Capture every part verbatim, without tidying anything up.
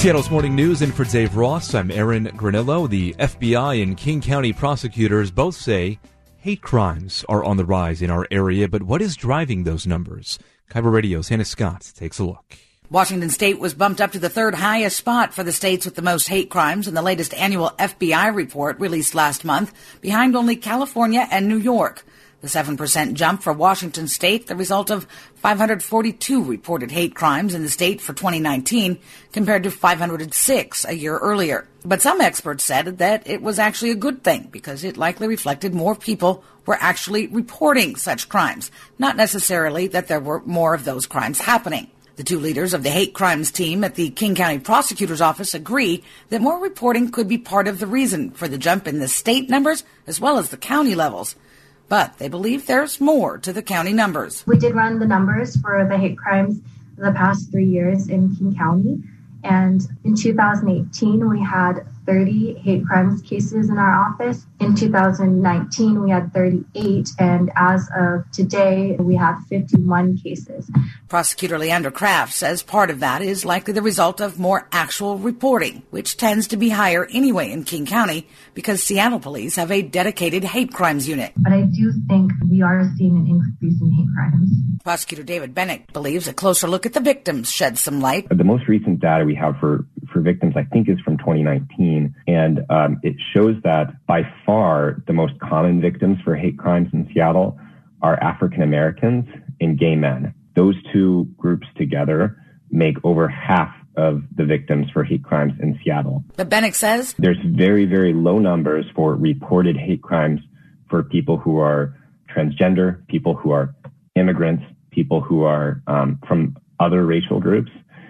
Seattle's Morning News, in for Dave Ross. I'm Aaron Granillo. The F B I and King County prosecutors both say hate crimes are on the rise in our area, but what is driving those numbers? Kaiba Radio's Hannah Scott takes a look. Washington State was bumped up to the third highest spot for the states with the most hate crimes in the latest annual F B I report released last month, behind only California and New York. The seven percent jump for Washington State, the result of five hundred forty-two reported hate crimes in the state for twenty nineteen, compared to five hundred six a year earlier. But some experts said that it was actually a good thing because it likely reflected more people were actually reporting such crimes, not necessarily that there were more of those crimes happening. The two leaders of the hate crimes team at the King County Prosecutor's Office agree that more reporting could be part of the reason for the jump in the state numbers as well as the county levels. But they believe there's more to the county numbers. We did run the numbers for the hate crimes the past three years in King County. And in two thousand eighteen, we had thirty hate crimes cases in our office. In two thousand nineteen, we had thirty-eight. And as of today, we have fifty-one cases. Prosecutor Leander Kraft says part of that is likely the result of more actual reporting, which tends to be higher anyway in King County because Seattle police have a dedicated hate crimes unit. But I do think we are seeing an increase in hate crimes. Prosecutor David Bennett believes a closer look at the victims sheds some light. The most recent data we have for, for victims, I think, is from twenty nineteen. And um, it shows that by far the most common victims for hate crimes in Seattle are African Americans and gay men. Those two groups together make over half of the victims for hate crimes in Seattle. But Bennett says there's very, very low numbers for reported hate crimes for people who are transgender, people who are immigrants, people who are um, from other racial groups.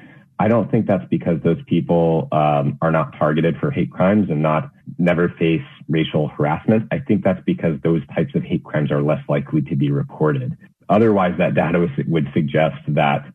I don't think that's because those people um, are not targeted for hate crimes and not never face racial harassment. I think that's because those types of hate crimes are less likely to be reported. Otherwise, that data would suggest that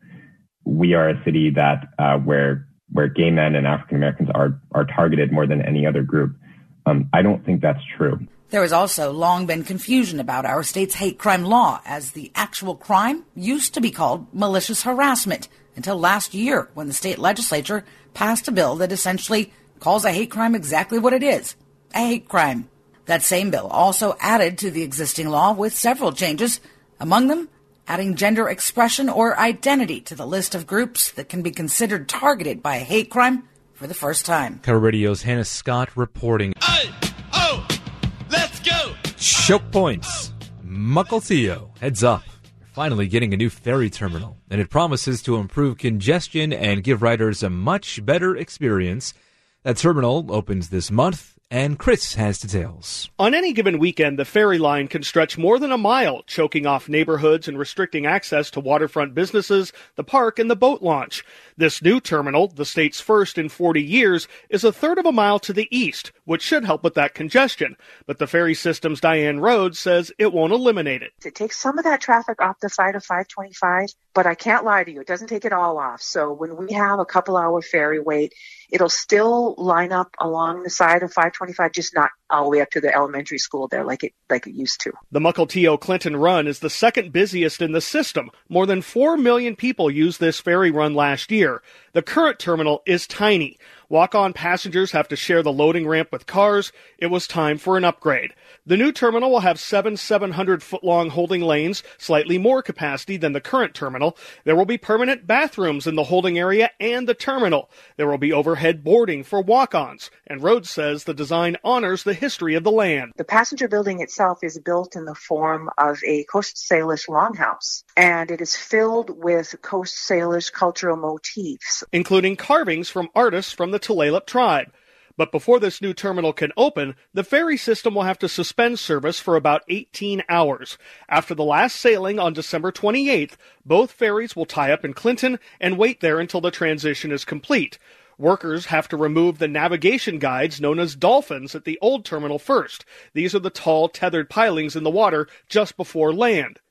we are a city that uh, where where gay men and African Americans are are targeted more than any other group. Um, I don't think that's true. There has also long been confusion about our state's hate crime law, as the actual crime used to be called malicious harassment until last year when the state legislature passed a bill that essentially calls a hate crime exactly what it is, a hate crime. That same bill also added to the existing law with several changes, among them adding gender expression or identity to the list of groups that can be considered targeted by a hate crime for the first time. Kaiba Radio's Hannah Scott reporting. Hey, oh, let's go! Choke points. Mukilteo heads up. Finally getting a new ferry terminal, and it promises to improve congestion and give riders a much better experience. That terminal opens this month, and Chris has details. On any given weekend, the ferry line can stretch more than a mile, choking off neighborhoods and restricting access to waterfront businesses, the park, and the boat launch. This new terminal, the state's first in forty years, is a third of a mile to the east, which should help with that congestion. But the ferry system's Diane Rhodes says it won't eliminate it. It takes some of that traffic off the side of five twenty-five, but I can't lie to you, it doesn't take it all off. So when we have a couple hour ferry wait, it'll still line up along the side of five twenty-five, just not all the way up to the elementary school there like it like it used to. The Mukilteo Clinton Run is the second busiest in the system. More than four million people used this ferry run last year. The current terminal is tiny. Walk-on passengers have to share the loading ramp with cars. It was time for an upgrade. The new terminal will have seven seven hundred foot long holding lanes, slightly more capacity than the current terminal. There will be permanent bathrooms in the holding area and the terminal. There will be overhead boarding for walk-ons. And Rhodes says the design honors the history of the land. The passenger building itself is built in the form of a Coast Salish longhouse, and it is filled with Coast Salish cultural motifs, including carvings from artists from the Tulalip tribe. But before this new terminal can open, the ferry system will have to suspend service for about eighteen hours. After the last sailing on December twenty-eighth, both ferries will tie up in Clinton and wait there until the transition is complete. Workers have to remove the navigation guides known as dolphins at the old terminal first. These are the tall, tethered pilings in the water just before land.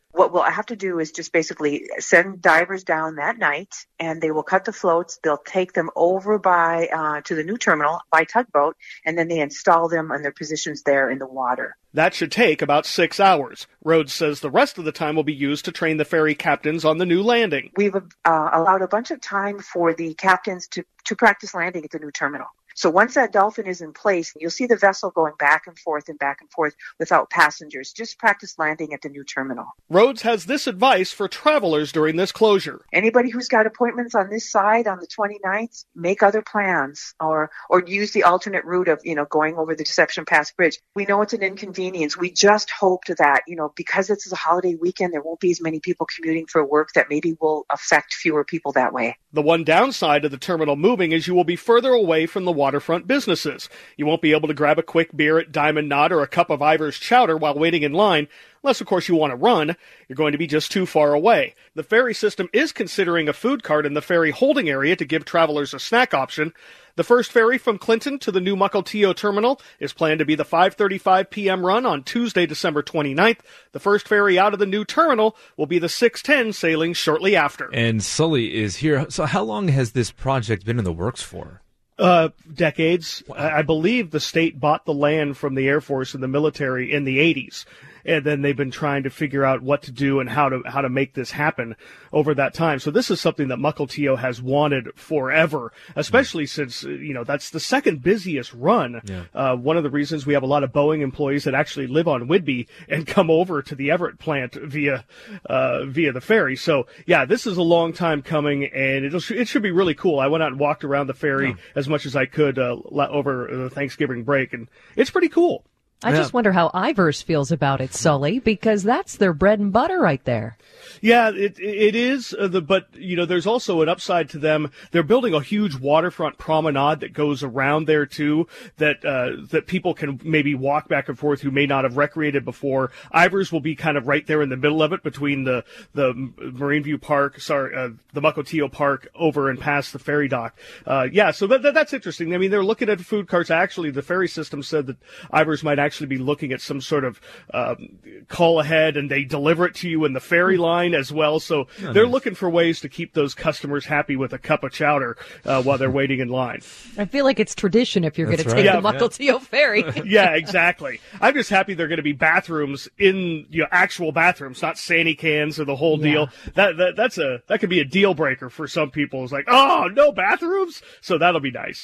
What we'll have to do is just basically send divers down that night, and they will cut the floats. They'll take them over by uh, to the new terminal by tugboat, and then they install them on their positions there in the water. That should take about six hours. Rhodes says the rest of the time will be used to train the ferry captains on the new landing. We've uh, allowed a bunch of time for the captains to, to practice landing at the new terminal. So once that dolphin is in place, you'll see the vessel going back and forth and back and forth without passengers. Just practice landing at the new terminal. Rhodes has this advice for travelers during this closure. Anybody who's got appointments on this side on the twenty-ninth, make other plans or or use the alternate route of, you know, going over the Deception Pass Bridge. We know it's an inconvenience. We just hoped that, you know, because it's a holiday weekend, there won't be as many people commuting for work that maybe will affect fewer people that way. The one downside of the terminal moving is you will be further away from the waterfront businesses. You won't be able to grab a quick beer at Diamond Knot or a cup of Ivar's Chowder while waiting in line, unless, of course, you want to run. You're going to be just too far away. The ferry system is considering a food cart in the ferry holding area to give travelers a snack option. The first ferry from Clinton to the new Mukilteo terminal is planned to be the five thirty-five p.m. run on Tuesday, December twenty-ninth. The first ferry out of the new terminal will be the six ten sailing shortly after. And Sully is here. So how long has this project been in the works for? Uh, decades. Wow. I believe the state bought the land from the Air Force and the military in the eighties. And then they've been trying to figure out what to do and how to how to make this happen over that time. So this is something that Mukilteo has wanted forever, especially mm. since, you know, that's the second busiest run. Yeah. Uh, one of the reasons we have a lot of Boeing employees that actually live on Whidbey and come over to the Everett plant via uh, via the ferry. So, yeah, this is a long time coming, and it'll it should be really cool. I went out and walked around the ferry yeah. as much as I could uh, over the Thanksgiving break, and it's pretty cool. I just wonder how Ivers feels about it, Sully, because that's their bread and butter right there. Yeah, it it is. Uh, the, but, you know, there's also an upside to them. They're building a huge waterfront promenade that goes around there, too, that uh, that people can maybe walk back and forth who may not have recreated before. Ivers will be kind of right there in the middle of it between the, the Marine View Park, sorry, uh, the Mukilteo Park over and past the ferry dock. Uh, yeah, so that, that, that's interesting. I mean, they're looking at food carts. Actually, the ferry system said that Ivers might actually be looking at some sort of um, call ahead, and they deliver it to you in the ferry line as well. So oh, they're nice. looking for ways to keep those customers happy with a cup of chowder uh, while they're waiting in line. I feel like it's tradition if you're going right. to take yeah, the Mukilteo yeah. ferry. Yeah, exactly. I'm just happy they're going to be bathrooms in, you know, actual bathrooms, not Sandy cans or the whole yeah. deal. That, that that's a that could be a deal breaker for some people. It's like, oh, no bathrooms? So that'll be nice.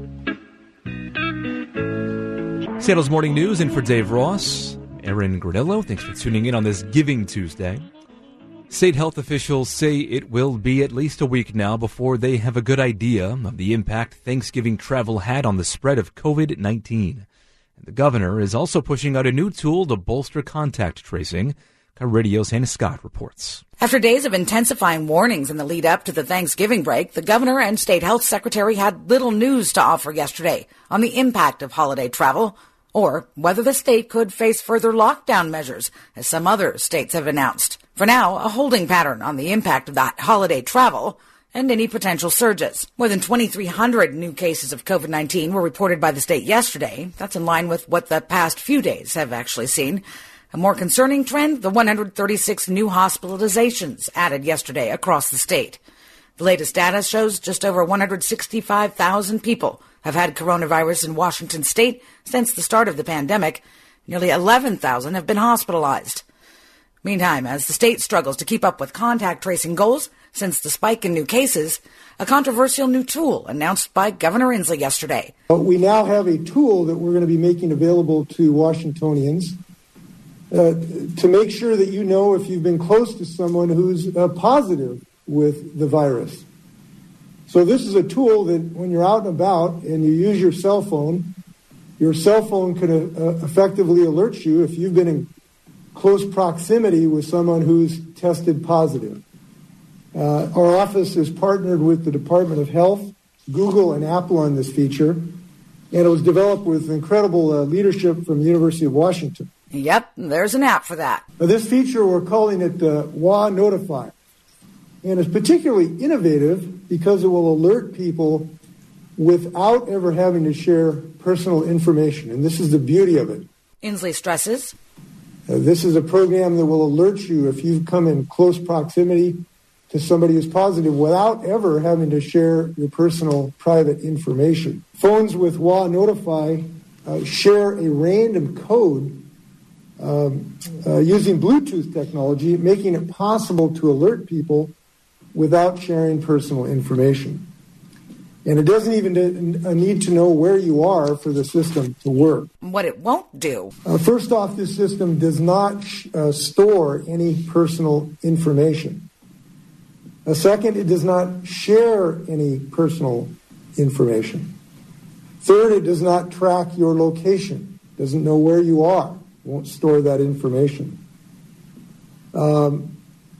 Seattle's Morning News, and for Dave Ross, Aaron Granillo, thanks for tuning in on this Giving Tuesday. State health officials say it will be at least a week now before they have a good idea of the impact Thanksgiving travel had on the spread of covid nineteen. And the governor is also pushing out a new tool to bolster contact tracing. Radio's Hannah Scott reports. After days of intensifying warnings in the lead up to the Thanksgiving break, the governor and state health secretary had little news to offer yesterday on the impact of holiday travel or whether the state could face further lockdown measures, as some other states have announced. For now, a holding pattern on the impact of that holiday travel and any potential surges. More than twenty-three hundred new cases of covid nineteen were reported by the state yesterday. That's in line with what the past few days have actually seen. A more concerning trend, the one hundred thirty-six new hospitalizations added yesterday across the state. The latest data shows just over one hundred sixty-five thousand people have had coronavirus in Washington state since the start of the pandemic. Nearly eleven thousand have been hospitalized. Meantime, as the state struggles to keep up with contact tracing goals since the spike in new cases, a controversial new tool announced by Governor Inslee yesterday. We now have a tool that we're going to be making available to Washingtonians Uh, to make sure that you know if you've been close to someone who's uh, positive with the virus. So this is a tool that when you're out and about and you use your cell phone, your cell phone can uh, effectively alert you if you've been in close proximity with someone who's tested positive. Uh, our office is partnered with the Department of Health, Google, and Apple on this feature, and it was developed with incredible uh, leadership from the University of Washington. Yep, there's an app for that. Now, this feature, we're calling it uh, W A Notify. And it's particularly innovative because it will alert people without ever having to share personal information. And this is the beauty of it. Inslee stresses. Uh, this is a program that will alert you if you've come in close proximity to somebody who's positive without ever having to share your personal private information. Phones with W A Notify uh, share a random code um, uh, using Bluetooth technology, making it possible to alert people without sharing personal information. And it doesn't even need to know where you are for the system to work. What it won't do. Uh, first off, this system does not sh- uh, store any personal information. Uh, second, it does not share any personal information. Third, it does not track your location. Doesn't know where you are. Won't store that information. Um,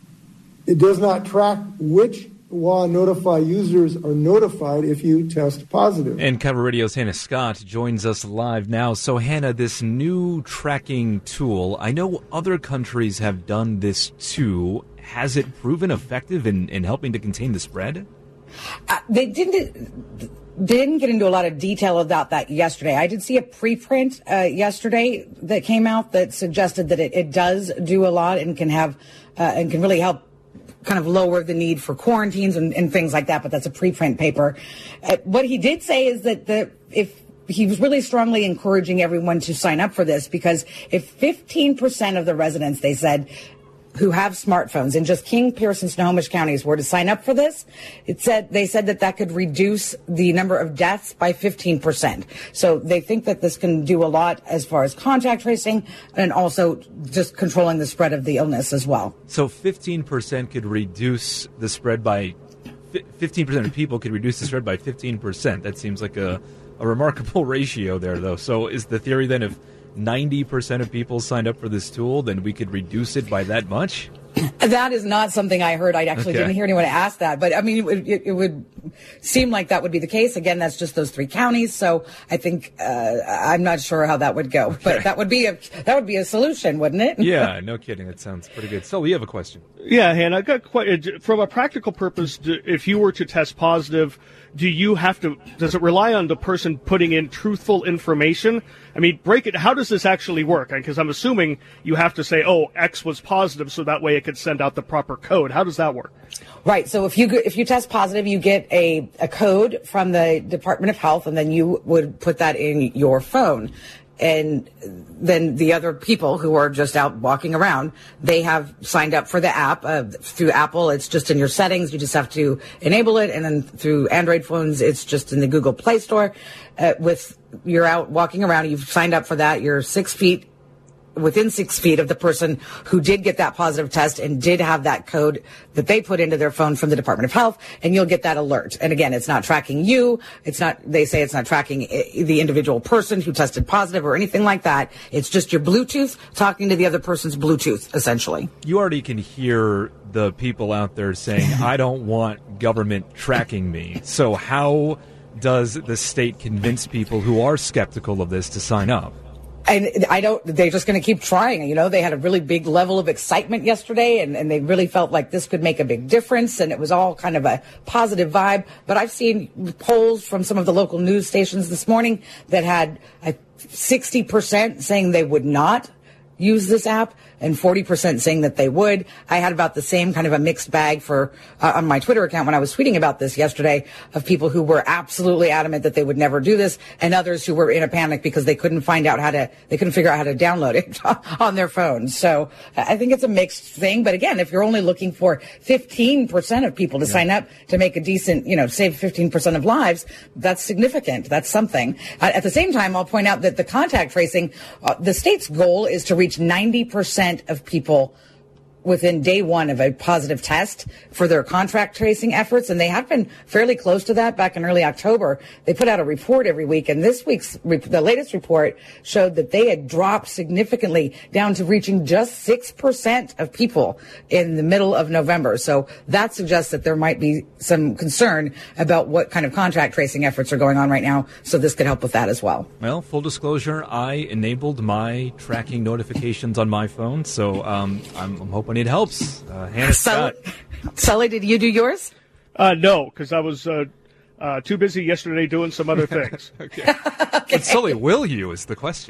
it does not track which W A Notify users are notified if you test positive. And Cover Radio's Hannah Scott joins us live now. So, Hannah, this new tracking tool, I know other countries have done this too. Has it proven effective in, in helping to contain the spread? Uh, they didn't didn't get into a lot of detail about that yesterday. I did see a preprint uh, yesterday that came out that suggested that it, it does do a lot and can have uh, and can really help kind of lower the need for quarantines and, and things like that, but that's a preprint paper. Uh, what he did say is that the if he was really strongly encouraging everyone to sign up for this, because if fifteen percent of the residents, they said, who have smartphones in just King, Pierce, and Snohomish counties were to sign up for this, it said they said that that could reduce the number of deaths by fifteen percent. So they think that this can do a lot as far as contact tracing and also just controlling the spread of the illness as well. So fifteen percent could reduce the spread by fifteen percent of people could reduce the spread by fifteen percent. That seems like a, a remarkable ratio there, though. So is the theory then if ninety percent of people signed up for this tool, then we could reduce it by that much? That is not something I heard. I actually okay. didn't hear anyone ask that. But, I mean, it would, it, it would seem like that would be the case. Again, that's just those three counties. So I think uh, I'm not sure how that would go. Okay. But that would be a that would be a solution, wouldn't it? Yeah, no kidding. That sounds pretty good. So, you have a question. Yeah, Hannah, I got quite, from a practical purpose, if you were to test positive, do you have to, does it rely on the person putting in truthful information? I mean, break it, how does this actually work? Because I'm assuming you have to say, oh, X was positive, so that way it could send out the proper code. How does that work? Right. So if you if you test positive, you get a, a code from the Department of Health, and then you would put that in your phone. And then the other people who are just out walking around, they have signed up for the app. Uh, through Apple, it's just in your settings. You just have to enable it. And then through Android phones, it's just in the Google Play Store. Uh, with you're out walking around, you've signed up for that. You're six feet within six feet of the person who did get that positive test and did have that code that they put into their phone from the Department of Health, and you'll get that alert. And again, it's not tracking you. It's not, they say it's not tracking the individual person who tested positive or anything like that. It's just your Bluetooth talking to the other person's Bluetooth, essentially. You already can hear the people out there saying, I don't want government tracking me. So how does the state convince people who are skeptical of this to sign up? And I don't, they're just going to keep trying. You know, they had a really big level of excitement yesterday, and, and they really felt like this could make a big difference. And it was all kind of a positive vibe. But I've seen polls from some of the local news stations this morning that had uh, sixty percent saying they would not use this app and forty percent saying that they would. I had about the same kind of a mixed bag for uh, on my Twitter account when I was tweeting about this yesterday, of people who were absolutely adamant that they would never do this, and others who were in a panic because they couldn't find out how to, they couldn't figure out how to download it on their phones. So I think it's a mixed thing. But again, if you're only looking for fifteen percent of people to yeah. sign up to make a decent, you know, save fifteen percent of lives, that's significant. That's something. Uh, at the same time, I'll point out that the contact tracing, uh, the state's goal is to reach ninety percent of people within day one of a positive test for their contact tracing efforts. And they have been fairly close to that back in early October. They put out a report every week. And this week's, the latest report showed that they had dropped significantly down to reaching just six percent of people in the middle of November. So that suggests that there might be some concern about what kind of contact tracing efforts are going on right now. So this could help with that as well. Well, full disclosure, I enabled my tracking notifications on my phone. So um, I'm, I'm hoping it helps. Uh, Hannah Scott. Sully, did you do yours? Uh, no, because I was uh, uh, too busy yesterday doing some other things. okay. okay. But Sully, will you is the question now.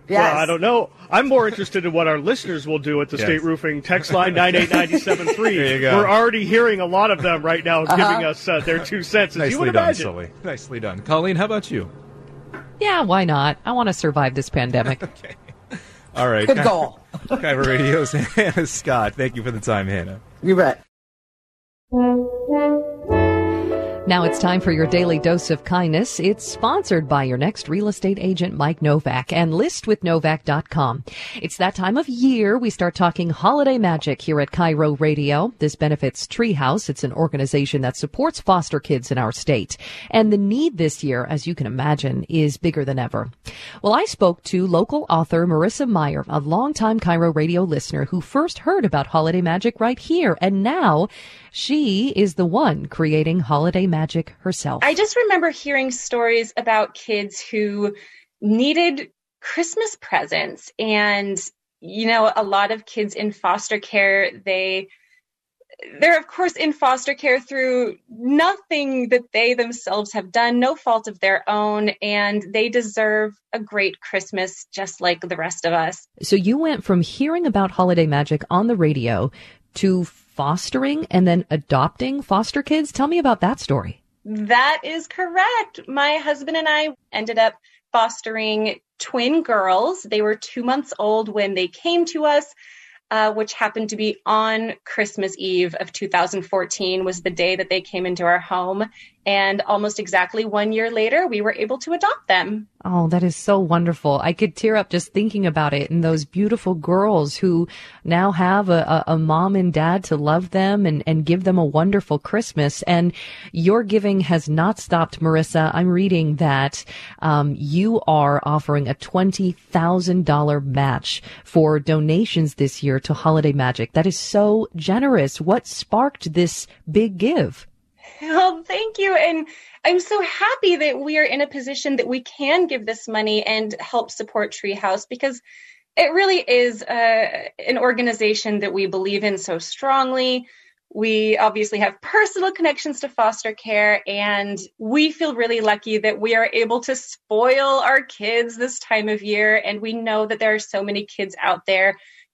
Yes. Well, I don't know. I'm more interested in what our listeners will do at the Yes. State Roofing text line nine eight nine seven three. There you go. We're already hearing a lot of them right now Uh-huh. giving us uh, their two cents, as you Nicely would done, imagine. Sully. Nicely done. Colleen, how about you? Yeah, why not? I want to survive this pandemic. Okay. All right. Good goal. Kyra Radio's Hannah Scott. Thank you for the time, Hannah. You bet. Now it's time for your daily dose of kindness. It's sponsored by your next real estate agent, Mike Novak, and list with novak dot com. It's that time of year we start talking holiday magic here at Cairo Radio. This benefits Treehouse. It's an organization that supports foster kids in our state. And the need this year, as you can imagine, is bigger than ever. Well, I spoke to local author Marissa Meyer, a longtime Cairo Radio listener who first heard about holiday magic right here. And now she is the one creating holiday magic herself. I just remember hearing stories about kids who needed Christmas presents. And, you know, a lot of kids in foster care, they, they're, of course, in foster care through nothing that they themselves have done, no fault of their own. And they deserve a great Christmas just like the rest of us. So you went from hearing about holiday magic on the radio to fostering and then adopting foster kids. Tell me about that story. That is correct. My husband and I ended up fostering twin girls. They were two months old when they came to us, uh, which happened to be on Christmas Eve of two thousand fourteen was the day that they came into our home. And almost exactly one year later, we were able to adopt them. Oh, that is so wonderful. I could tear up just thinking about it, and those beautiful girls who now have a, a, a mom and dad to love them and, and give them a wonderful Christmas. And your giving has not stopped, Marissa. I'm reading that um, you are offering a twenty thousand dollars match for donations this year to Holiday Magic. That is so generous. What sparked this big give? Well, thank you. And I'm so happy that we are in a position that we can give this money and help support Treehouse, because it really is uh, an organization that we believe in so strongly. We obviously have personal connections to foster care, and we feel really lucky that we are able to spoil our kids this time of year. And we know that there are so many kids out there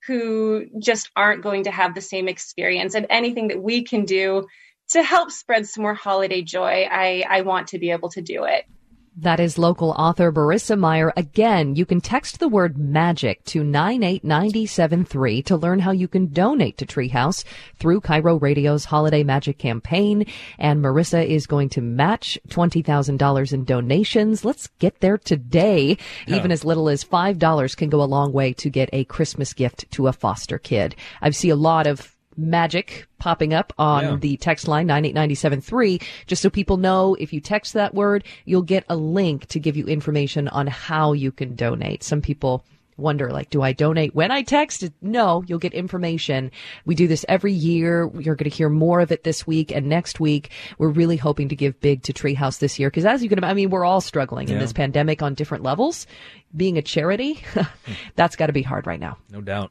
who just aren't going to have the same experience, and anything that we can do to help spread some more holiday joy, I, I want to be able to do it. That is local author Marissa Meyer. Again, you can text the word magic to nine eight nine seven three to learn how you can donate to Treehouse through Cairo Radio's Holiday Magic campaign. And Marissa is going to match twenty thousand dollars in donations. Let's get there today. Yeah. Even as little as five dollars can go a long way to get a Christmas gift to a foster kid. I see a lot of magic popping up on yeah. the text line nine eight nine seven three, just so people know if you text that word, you'll get a link to give you information on how you can donate. Some people wonder, like, do I donate when I text? No, you'll get information. We do this every year. You're going to hear more of it this week and next week. We're really hoping to give big to Treehouse this year, because as you can, I mean, we're all struggling yeah. in this pandemic on different levels. Being a charity, that's got to be hard right now. No doubt.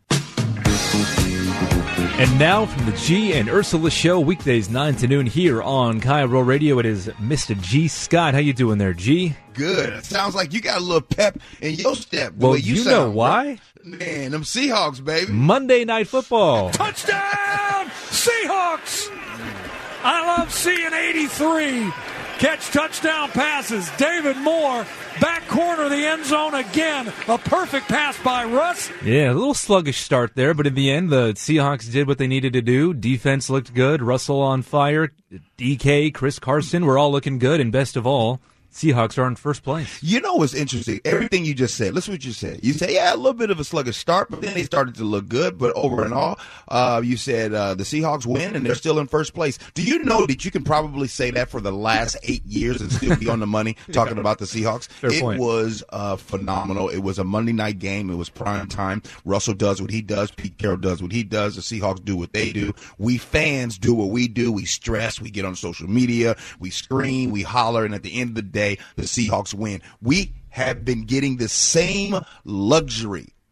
And now from the G and Ursula Show, weekdays nine to noon here on Cairo Radio, it is Mister G. Scott. How you doing there, G? Good. It sounds like you got a little pep in your step. Well, you, you sound, know why? Bro. Man, them Seahawks, baby. Monday Night Football. Touchdown, Seahawks! I love seeing eighty-three catch touchdown passes. David Moore, back corner of the end zone again. A perfect pass by Russ. Yeah, a little sluggish start there, but in the end, the Seahawks did what they needed to do. Defense looked good. Russell on fire. D K, Chris Carson were all looking good, and best of all, Seahawks are in first place. You know what's interesting? Everything you just said. Listen to what you said. You say, yeah, a little bit of a sluggish start, but then they started to look good. But over and all, uh, you said uh, the Seahawks win, and they're still in first place. Do you know that you can probably say that for the last eight years and still be on the money talking yeah. about the Seahawks? Fair it point. was uh, phenomenal. It was a Monday night game. It was prime time. Russell does what he does. Pete Carroll does what he does. The Seahawks do what they do. We fans do what we do. We stress. We get on social media. We scream. We holler. And at the end of the day, the Seahawks win. We have been getting the same luxury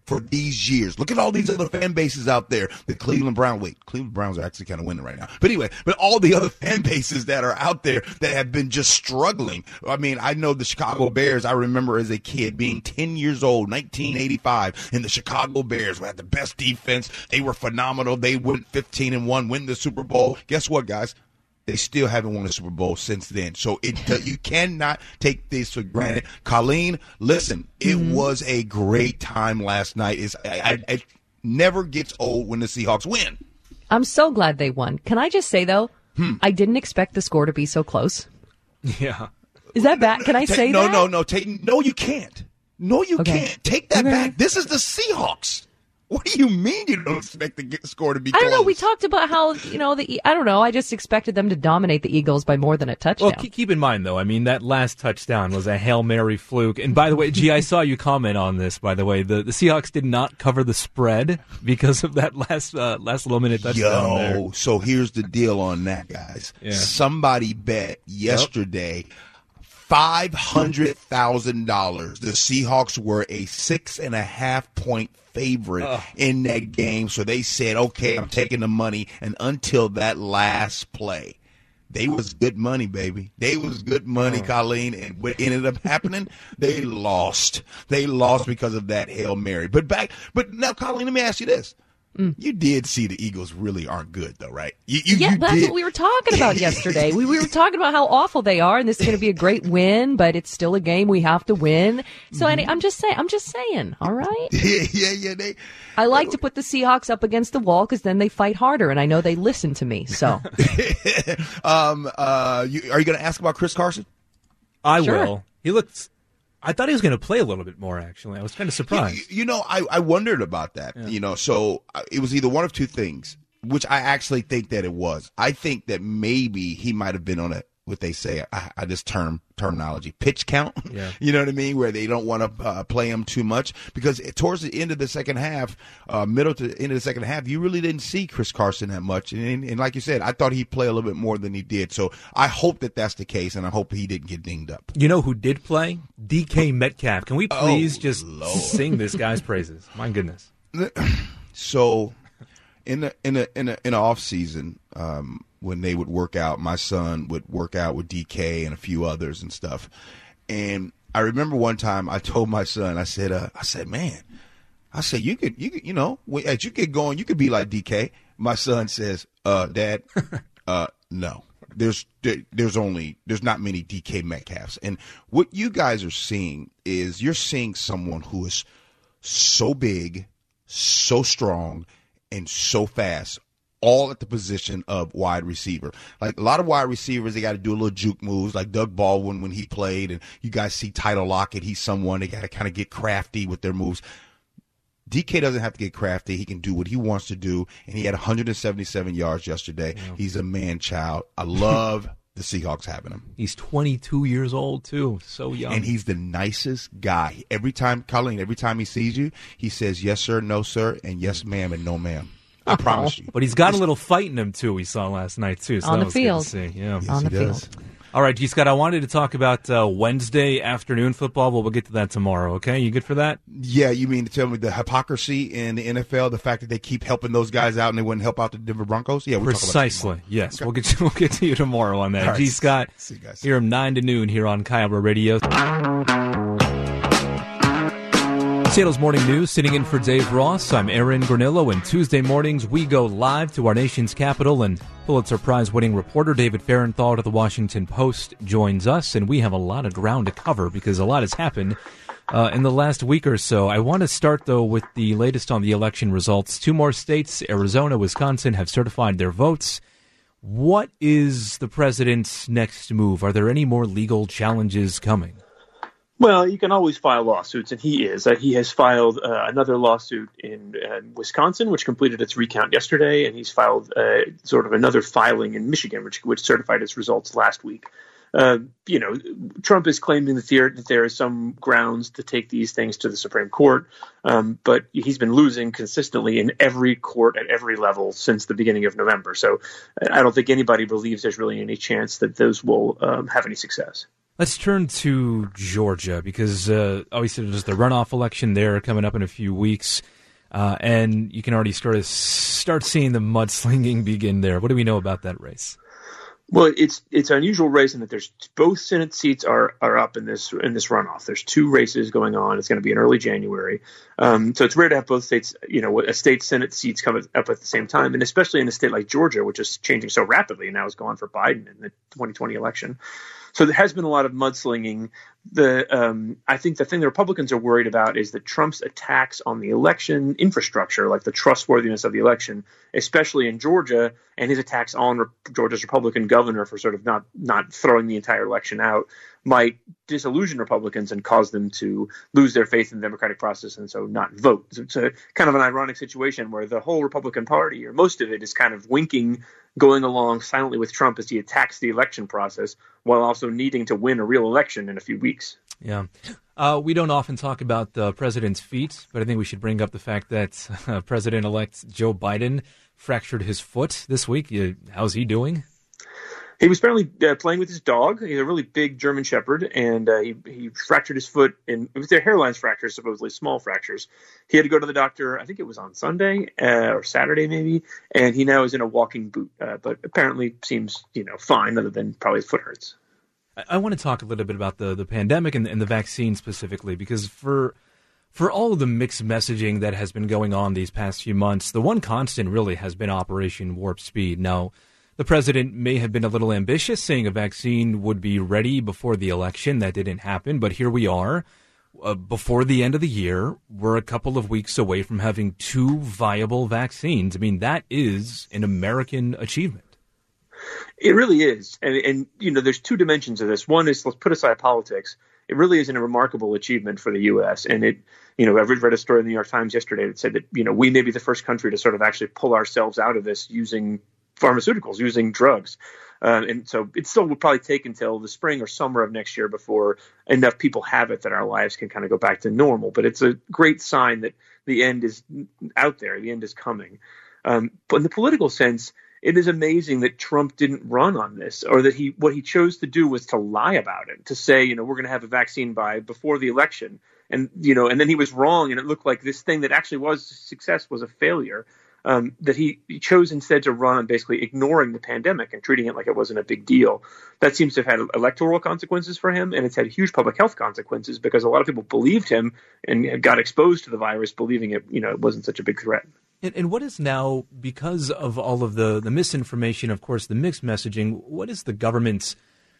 for these years. Look at all these other fan bases out there. The Cleveland Browns. Wait, Cleveland Browns are actually kind of winning right now. But anyway, but all the other fan bases that are out there that have been just struggling. I mean, I know the Chicago Bears. I remember as a kid being ten years old, nineteen eighty-five, and the Chicago Bears had the best defense. They were phenomenal. They went fifteen and one, win the Super Bowl. Guess what, guys? They still haven't won a Super Bowl since then. So it, uh, you cannot take this for granted. Colleen, listen, it mm-hmm. was a great time last night. It's, I, I, it never gets old when the Seahawks win. I'm so glad they won. Can I just say, though, hmm. I didn't expect the score to be so close. Yeah. Is that bad? Can I take, say no, that? No, no, no. Take, no, you can't. No, you okay. can't. Take that okay. back. This is the Seahawks. What do you mean you don't expect the score to be close? I don't know. We talked about how, you know, the I don't know. I just expected them to dominate the Eagles by more than a touchdown. Well, keep in mind, though, I mean, that last touchdown was a Hail Mary fluke. And by the way, G, I saw you comment on this, by the way. The the Seahawks did not cover the spread because of that last uh, last little minute touchdown Yo, there. So here's the deal on that, guys. Yeah. Somebody bet yesterday yep. five hundred thousand dollars. The Seahawks were a six and a half point favorite uh. in that game. So they said, okay, I'm taking the money. And until that last play, they was good money, baby. They was good money, uh. Colleen. And what ended up happening, they lost. They lost because of that Hail Mary. But back, but now, Colleen, let me ask you this. Mm. You did see the Eagles really aren't good, though, right? You, you, yeah, you that's did. what we were talking about yesterday. We, we were talking about how awful they are, and this is going to be a great win, but it's still a game we have to win. So mm-hmm. I'm just saying, I'm just saying, all right? Yeah, yeah, yeah. They, I like to put the Seahawks up against the wall because then they fight harder, and I know they listen to me. So, um, uh, you, are you going to ask about Chris Carson? I sure. will. He looks. I thought he was going to play a little bit more, actually. I was kind of surprised. You, you know, I, I wondered about that. Yeah. You know, so it was either one of two things, which I actually think that it was. I think that maybe he might have been on a, what they say, I, I this term, terminology, pitch count. Yeah. You know what I mean? Where they don't want to uh, play him too much. Because towards the end of the second half, uh, middle to the end of the second half, you really didn't see Chris Carson that much. And, and like you said, I thought he'd play a little bit more than he did. So I hope that that's the case, and I hope he didn't get dinged up. You know who did play? D K Metcalf. Can we please oh, just Lord. sing this guy's praises? My goodness. So in the in the in the, in the off season, um, when they would work out, my son would work out with D K and a few others and stuff. And I remember one time I told my son, I said, uh, I said, man, I said, you could, you could, you know, as you get going, you could be like D K. My son says, uh, Dad, uh, no, there's, there's only, there's not many D K Metcalfs. And what you guys are seeing is you're seeing someone who is so big, so strong, and so fast, all at the position of wide receiver. Like a lot of wide receivers, they got to do a little juke moves, like Doug Baldwin when he played, and you guys see Tyler Lockett, he's someone, they got to kind of get crafty with their moves. D K doesn't have to get crafty. He can do what he wants to do, and he had one hundred seventy-seven yards yesterday. Yeah. He's a man-child. I love the Seahawks having him. He's twenty-two years old, too. So young. And he's the nicest guy. Every time, Colleen, every time he sees you, he says, yes, sir, no, sir, and yes, ma'am, and no, ma'am. I promise you. But he's got a little fight in him, too, we saw last night, too. So on that the was field. Good to see. Yeah. Yes, on the he field. does. All right, G. Scott, I wanted to talk about uh, Wednesday afternoon football, but we'll get to that tomorrow, okay? You good for that? Yeah, you mean to tell me the hypocrisy in the N F L, the fact that they keep helping those guys out and they wouldn't help out the Denver Broncos? Yeah, we'll Precisely, talk about yes. Okay. We'll get to, we'll get to you tomorrow on that. All right. G. Scott, see you guys. Here from nine to noon here on Kiowa Radio. Seattle's Morning News, sitting in for Dave Ross. I'm Aaron Granillo, and Tuesday mornings we go live to our nation's capital, and Pulitzer Prize-winning reporter David Fahrenthold of the Washington Post joins us, and we have a lot of ground to cover because a lot has happened uh, in the last week or so. I want to start, though, with the latest on the election results. Two more states, Arizona, Wisconsin, have certified their votes. What is the president's next move? Are there any more legal challenges coming? Well, you can always file lawsuits, and he is. Uh, he has filed uh, another lawsuit in uh, Wisconsin, which completed its recount yesterday, and he's filed uh, sort of another filing in Michigan, which, which certified its results last week. Uh, you know, Trump is claiming that there, that there are some grounds to take these things to the Supreme Court, um, but he's been losing consistently in every court at every level since the beginning of November. So I don't think anybody believes there's really any chance that those will um, have any success. Let's turn to Georgia because uh, obviously there's the runoff election there coming up in a few weeks, uh, and you can already start to start seeing the mudslinging begin there. What do we know about that race? Well, it's it's an unusual race in that there's both Senate seats are are up in this in this runoff. There's two races going on. It's going to be in early January, um, so it's rare to have both states, you know, a state Senate seats come up at the same time, and especially in a state like Georgia, which is changing so rapidly and now is gone for Biden in the twenty twenty election. So there has been a lot of mudslinging. The um, I think the thing the Republicans are worried about is that Trump's attacks on the election infrastructure, like the trustworthiness of the election, especially in Georgia, and his attacks on Re- Georgia's Republican governor for sort of not not throwing the entire election out, might disillusion Republicans and cause them to lose their faith in the democratic process and so not vote. So it's a kind of an ironic situation where the whole Republican Party, or most of it, is kind of winking, going along silently with Trump as he attacks the election process while also needing to win a real election in a few weeks. Yeah. Uh, we don't often talk about the president's feet, but I think we should bring up the fact that uh, President-elect Joe Biden fractured his foot this week. Uh, how's he doing? He was apparently uh, playing with his dog. He's a really big German Shepherd, and uh, he, he fractured his foot. In, it was their hairline fractures, supposedly small fractures. He had to go to the doctor, I think it was on Sunday uh, or Saturday maybe, and he now is in a walking boot, uh, but apparently seems, you know, fine, other than probably his foot hurts. I, I want to talk a little bit about the, the pandemic and, and the vaccine specifically, because for for all of the mixed messaging that has been going on these past few months, the one constant really has been Operation Warp Speed. Now, the president may have been a little ambitious, saying a vaccine would be ready before the election. That didn't happen, but here we are. Uh, before the end of the year, we're a couple of weeks away from having two viable vaccines. I mean, that is an American achievement. It really is. And, and, you know, there's two dimensions of this. One is, let's put aside politics. It really is a remarkable achievement for the U S. And it, you know, I read a story in the New York Times yesterday that said that, you know, we may be the first country to sort of actually pull ourselves out of this using pharmaceuticals, using drugs. Uh, and so it still will probably take until the spring or summer of next year before enough people have it that our lives can kind of go back to normal. But it's a great sign that the end is out there. The end is coming. Um, but in the political sense, it is amazing that Trump didn't run on this, or that he what he chose to do was to lie about it, to say, you know, we're going to have a vaccine by before the election. And, you know, and then he was wrong. And it looked like this thing that actually was a success was a failure. Um, that he, he chose instead to run on basically ignoring the pandemic and treating it like it wasn't a big deal. That seems to have had electoral consequences for him, and it's had huge public health consequences because a lot of people believed him and got exposed to the virus, believing it, you know, it wasn't such a big threat. And, and what is now, because of all of the, the misinformation, of course, the mixed messaging, what is the government's,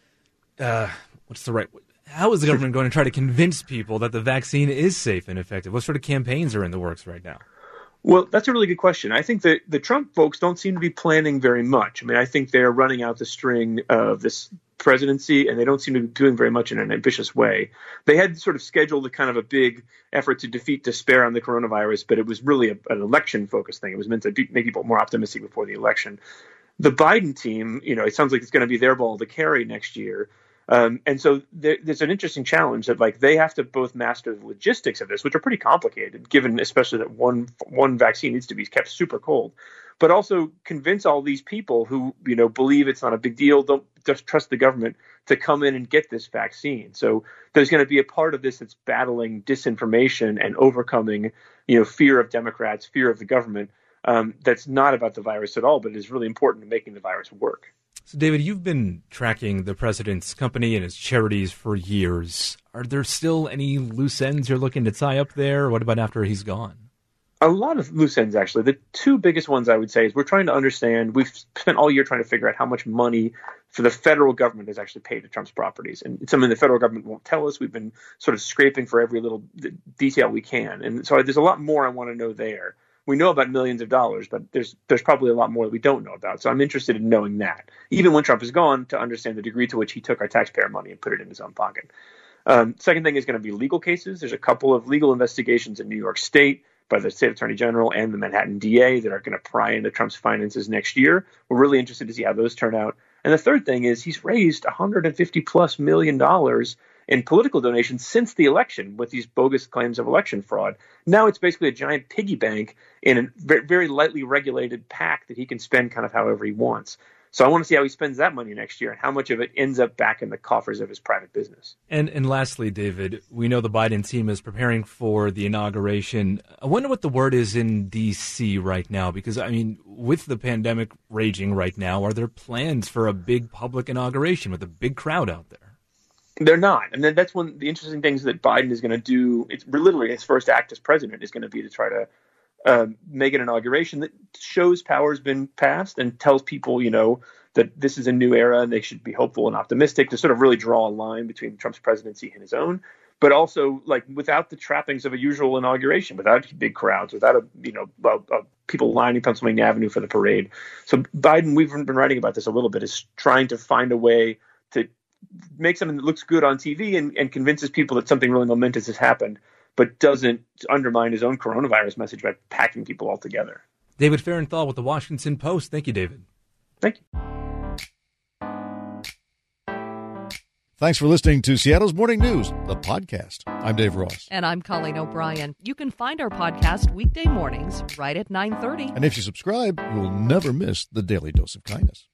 uh, what's the right, how is the government going to try to convince people that the vaccine is safe and effective? What sort of campaigns are in the works right now? Well, that's a really good question. I think that the Trump folks don't seem to be planning very much. I mean, I think they're running out the string of this presidency, and they don't seem to be doing very much in an ambitious way. They had sort of scheduled a kind of a big effort to defeat despair on the coronavirus, but it was really a, an election-focused thing. It was meant to be, make people more optimistic before the election. The Biden team, you know, it sounds like it's going to be their ball to carry next year. Um, and so there, there's an interesting challenge that, like, they have to both master the logistics of this, which are pretty complicated, given especially that one one vaccine needs to be kept super cold, but also convince all these people who, you know, believe it's not a big deal, don't just trust the government to come in and get this vaccine. So there's going to be a part of this that's battling disinformation and overcoming, you know, fear of Democrats, fear of the government. Um, that's not about the virus at all, but is really important in making the virus work. So, David, you've been tracking the president's company and his charities for years. Are there still any loose ends you're looking to tie up there? Or what about after he's gone? A lot of loose ends, actually. The two biggest ones I would say is we're trying to understand, we've spent all year trying to figure out how much money for the federal government has actually paid to Trump's properties. And it's something the federal government won't tell us. We've been sort of scraping for every little detail we can. And so there's a lot more I want to know there. We know about millions of dollars, but there's there's probably a lot more that we don't know about. So I'm interested in knowing that, even when Trump is gone, to understand the degree to which he took our taxpayer money and put it in his own pocket. Um, second thing is going to be legal cases. There's a couple of legal investigations in New York State by the state attorney general and the Manhattan D A that are going to pry into Trump's finances next year. We're really interested to see how those turn out. And the third thing is he's raised one hundred fifty plus million dollars in political donations since the election with these bogus claims of election fraud. Now it's basically a giant piggy bank in a very, very lightly regulated PAC that he can spend kind of however he wants. So I want to see how he spends that money next year and how much of it ends up back in the coffers of his private business. And and lastly, David, we know the Biden team is preparing for the inauguration. I wonder what the word is in D C right now, because, I mean, with the pandemic raging right now, are there plans for a big public inauguration with a big crowd out there? They're not. And then that's one of the interesting things that Biden is going to do. It's literally his first act as president is going to be to try to Uh, make an inauguration that shows power's been passed and tells people, you know, that this is a new era and they should be hopeful and optimistic, to sort of really draw a line between Trump's presidency and his own, but also like without the trappings of a usual inauguration, without big crowds, without a, you know, uh, uh, people lining Pennsylvania Avenue for the parade. So Biden, we've been writing about this a little bit, is trying to find a way to make something that looks good on T V and, and convinces people that something really momentous has happened, but doesn't undermine his own coronavirus message by packing people all together. David Fahrenthold with the Washington Post. Thank you, David. Thank you. Thanks for listening to Seattle's Morning News, the podcast. I'm Dave Ross. And I'm Colleen O'Brien. You can find our podcast weekday mornings right at nine thirty. And if you subscribe, you'll never miss the Daily Dose of Kindness.